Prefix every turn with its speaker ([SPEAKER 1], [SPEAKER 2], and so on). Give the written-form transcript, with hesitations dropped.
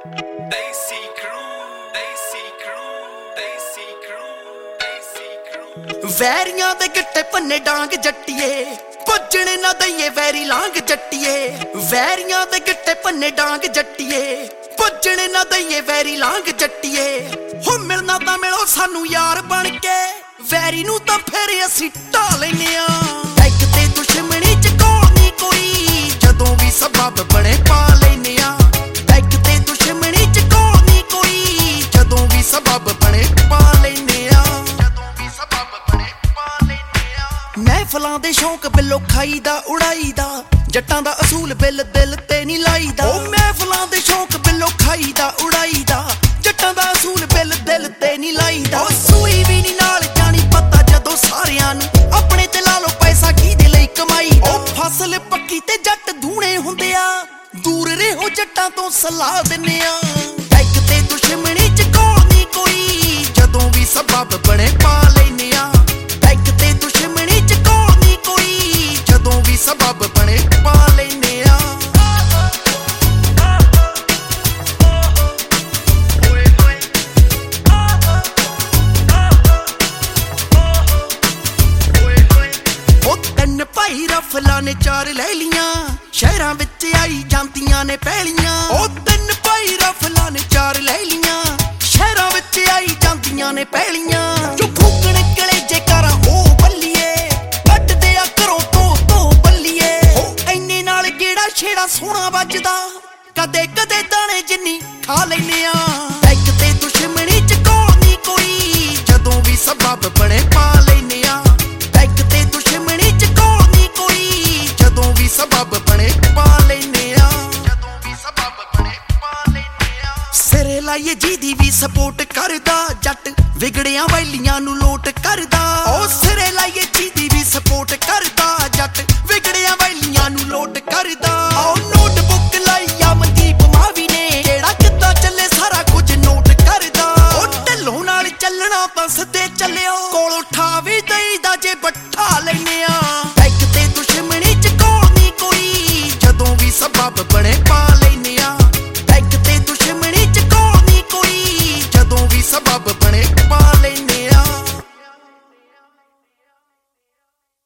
[SPEAKER 1] ਵੈਰੀਆਂ ਦੇ ਗਿੱਟੇ ਪੰਨੇ ਡਾਂਗ ਜੱਟੀਏ, ਪੁੱਜਣੇ ਨਾ ਦਈਏ ਵੈਰੀ ਲਾਂਗ ਜੱਟੀਏ। ਵੈਰੀਆਂ ਦੇ ਗਿੱਟੇ ਪੰਨੇ ਡਾਂਗ ਜੱਟੀਏ, ਪੁੱਜਣੇ ਨਾ ਦਈਏ ਵੈਰੀ ਲਾਂਗ ਜੱਟੀਏ। ਹੋ ਮਿਲਣਾ ਤਾਂ ਮਿਲੋ ਸਾਨੂੰ ਯਾਰ ਬਣ ਕੇ, ਵੈਰੀ ਨੂੰ ਤਾਂ ਫਿਰ ਅਸੀਂ ਢਾ ਲੈਨੇ ਆ। ਟੈਕ ਤੇ ਦੁਸ਼ਮਣੀ ਚ ਕੋਲ ਨਹੀਂ ਕੋਈ, ਜਦੋਂ ਵੀ ਸਬੱਬ ਬਣੇ ਪਾ ਲੈਨੇ ਆ। ਟੈਕ ਤੇ ਦੁਸ਼ਮਣੀ ਚ ਕੋਲ ਨਹੀਂ ਕੋਈ, ਜਦੋਂ ਵੀ ਸਬੱਬ ਬਣੇ ਪਾ ਲੈਨੇ ਆ। ਮਹਿਫਲਾਂ ਦੇ ਸ਼ੌਂਕ ਬਿੱਲੋ ਖਾਈਦਾ ਉਡਾਈਦਾ, ਜੱਟਾਂ ਦਾ ਅਸੂਲ ਬਿੱਲ ਦਿਲ ਤੇ ਨਹੀਂ ਲਾਈਦਾ। ਉਹ ਮਹਿਫਲਾਂ ਦੇ ਸ਼ੌਂਕ ਬਿੱਲੋ ਖਾਈਦਾ ਉਡਾਈਦਾ, ਜੱਟਾਂ ਦਾ ਅਸੂਲ ਬਿੱਲ ਦਿਲ ਤੇ ਨਹੀਂ ਲਾਈਦਾ। ਉਹ ਸੂਈ ਵੀ ਨਹੀਂ ਨਾਲ ਜਾਣੀ ਪਤਾ ਜਦੋਂ ਸਾਰਿਆਂ ਨੂੰ, ਆਪਣੇ ਤੇ ਲਾ ਲੋ ਪੈਸਾ ਕਿਹਦੇ ਲਈ ਕਮਾਈਦਾ। ਉਹ ਫਸਲ ਪੱਕੀ ਤੇ ਜੱਟ ਧੂਣੇ ਹੁੰਦੇ ਆ, ਦੂਰ ਰਹੋ ਜੱਟਾਂ ਤੋਂ ਸਲਾਹ ਦਿੰਨੇ ਆ। ਟੈਕ ਤੇ ਦੁਸ਼ਮਣੀ ਚ ਕੋਲ ਨਹੀਂ ਕੋਈ, ਜਦੋਂ ਵੀ ਸਬੱਬ ਬਣੇ ਪਾ ਲੈਨੇ ਆ। ਟੈਕ ਤੇ ਦੁਸ਼ਮਣੀ ਚ ਕੋਲ ਨਹੀਂ ਕੋਈ, ਜਦੋਂ ਵੀ ਸਬੱਬ ਬਣੇ ਪਾ ਲੈਨੇ ਆ। ਉਹ ਤਿੰਨ ਭਾਈ ਰਫਲਾਂ ਨੇ ਚਾਰ ਲੈ ਲੀਆਂ, ਸ਼ਹਿਰਾਂ ਵਿੱਚ ਆਈ ਜਾਂਦੀਆਂ ਨੇ ਪਹਿਲੀਆਂ। ਉਹ ਤਿੰਨ ਭਾਈ ਰਫਲਾਂ ਨੇ ਚਾਰ ਲੈ ਲੀਆਂ, ਸ਼ਹਿਰਾਂ ਵਿੱਚ ਆਈ ਜਾਂਦੀਆਂ ਨੇ ਪਹਿਲੀਆਂ। ਜੋ ਫੂਕਣ ਕਲੇਜੇ ਕਰਾਂ ਉਹ ਬੱਲੀਏ, ਕੱਢਦੇ ਆ ਘਰੋਂ ਤੋਂ ਬੱਲੀਏ। ਉਹ ਐਨੇ ਨਾਲ ਕਿਹੜਾ ਛੇੜਾ ਸੋਹਣਾ ਵੱਜਦਾ, ਕਦੇ ਕਦੇ ਦਾਣੇ ਜਿੰਨੀ ਖਾ ਲੈਨੇ ਆ। ਟੈਕ ਤੇ ਦੁਸ਼ਮਣੀ ਚ ਕੋਲ ਨਹੀਂ ਕੋਈ, ਜਦੋਂ ਵੀ ਸਬੱਬ ਬਣੇ ਪਾ ਲੈਨੇ ਆ। ਟੈਕ ਤੇ ਦੁਸ਼ਮਣੀ ਚ ਕੋਲ ਨਹੀਂ ਕੋਈ, ਜਦੋਂ ਵੀ ਸਬੱਬ ਬਣੇ ਪਾ ਲੈਨੇ ਆ। ਸਿਰੇ ਲਾਈਏ ਜਿਹਦੀ ਵੀ ਸਪੋਰਟ ਕਰਦਾ, ਜੱਟ ਵਿਗੜਿਆਂ ਵੈਲੀਆਂ ਨੂੰ ਲੋਟ ਕਰਦਾ। ਉਹ ਸਿਰੇ ਲਾਈਏ ਜਿਹਦੀ ਵੀ ਸਪੋਰਟ ਕਰਦਾ, ਜੱਟ ਵਿਗੜਿਆਂ ਵੈਲੀਆਂ ਨੂੰ ਲੋਟ ਕਰਦਾ। ਉਹ ਨੋਟਬੁੱਕ ਲਾਈ ਆ ਮਨਦੀਪ ਮਾਵੀ ਨੇ, ਜਿਹੜਾ ਕਿੱਦਾਂ ਚੱਲੇ ਸਾਰਾ ਕੁਝ ਨੋਟ ਕਰਦਾ। ਉਹ ਢਿੱਲੋਂ ਨਾਲ ਚੱਲਣਾ ਤਾਂ ਸਿੱਧੇ ਚੱਲਿਓ, ਕੋਲੋਂ ਠਾ ਵੀ ਦਈਦਾ ਜੇ ਬੱਠਾ ਲੈਨੇ ਆ। ਟੈਕ ਤੇ ਦੁਸ਼ਮਣੀ ਚ ਕੋਲ ਨਹੀਂ ਕੋਈ, ਜਦੋਂ ਵੀ ਸਬੱਬ ਬਣੇ